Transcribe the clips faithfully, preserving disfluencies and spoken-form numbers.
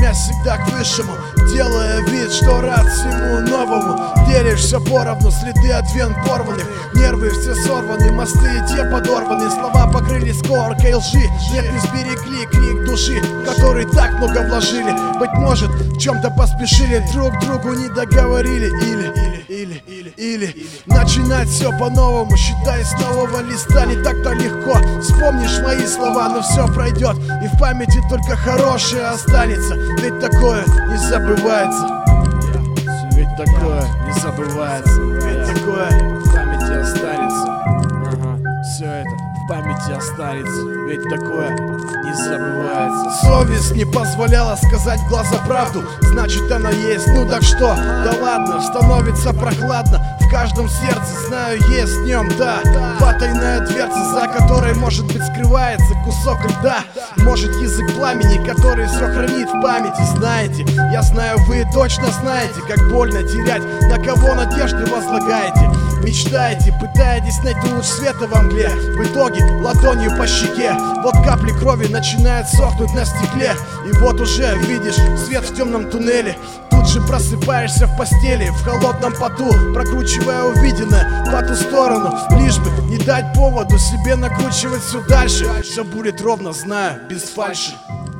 стремясь всегда к высшему, делая вид, что рад всему новому. Делишься поровну, следы от вен порванных, нервы все сорваны, мосты и те подорваны. Слова покрылись коркой лжи, нет, не сберегли крик души, который так много вложили. Быть может, в чем-то поспешили, друг другу не договорили. Или, или, или, или, или начинать все по-новому, считай с нового листа. Не так-то легко, вспомнишь мои слова, но все пройдет, и в памяти только хорошее останется. Ведь такое не забывается. Ведь такое не забывается. Ведь такое в памяти останется. Ага, все это в памяти останется. Ведь такое не забывается. Совесть не позволяла сказать в глаза правду, значит она есть, ну так что? Да ладно, становится прохладно в каждом сердце, знаю, есть днем, да. Потайная дверца, за которой, может быть, скрывается кусок льда. Может, язык пламени, который все хранит в памяти. Знаете, я знаю, вы точно знаете, как больно терять, на кого надежды возлагаете. Мечтаете, пытаетесь найти луч света во мгле, в итоге ладонью по щеке. Вот капли крови начинают сохнуть на стекле, и вот уже видишь свет в темном туннеле. Тут же просыпаешься в постели, в холодном поту, прокручивая увиденное по ту сторону, лишь бы не дать поводу себе накручивать все дальше. Все будет ровно, знаю, без фальши.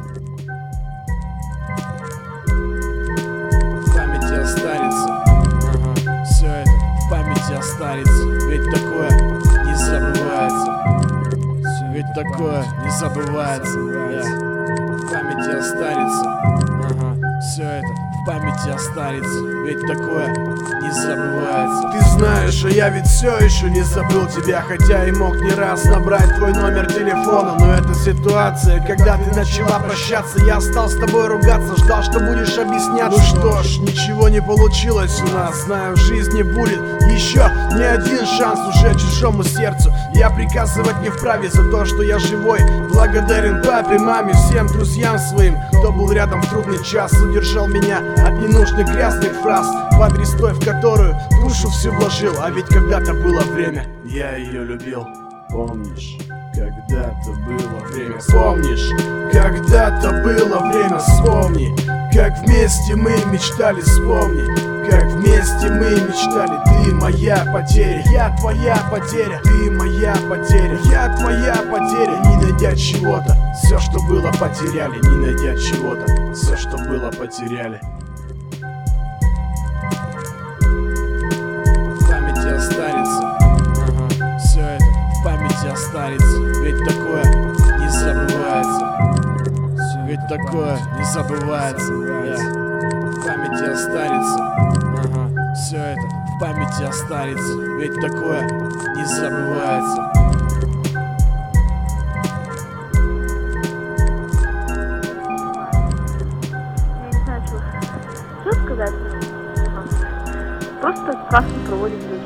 В памяти останется. Ага, все это в памяти останется. Ведь такое не забывается. Ведь такое не забывается. Yeah. В памяти останется. Ага, все это в памяти останется. Ведь такое не забывается. Ты знаешь, а я ведь все еще не забыл тебя, хотя и мог не раз набрать твой номер телефона. Но это ситуация, когда ты начала прощаться, я стал с тобой ругаться, ждал, что будешь объясняться. Ну что ж, ничего не получилось у нас, знаю, в жизни будет еще не один шанс уже чужому сердцу. Я приказывать не вправе за то, что я живой. Благодарен папе, маме, всем друзьям своим, кто был рядом в трудный час, удержал меня от ненужных грязных фраз в адрес той, в которую душу всю вложил. А ведь когда-то было время, я ее любил. Помнишь, когда-то было время. Помнишь, когда-то было время. Вспомни, как вместе мы мечтали. Вспомни, как вместе мы мечтали. Ты моя потеря, я твоя потеря. Ты моя потеря, я твоя потеря. Не найдя чего-то, все, что было, потеряли. Не найдя чего-то, все, что было, потеряли. В памяти останется. Ага, все это в памяти останется. Ведь такое не забывается. Ведь такое не забывается. Yeah. В памяти останется. Ага, все это в памяти останется. Ведь такое не забывается. Я не знаю, что, что сказать. Просто классно проводим время.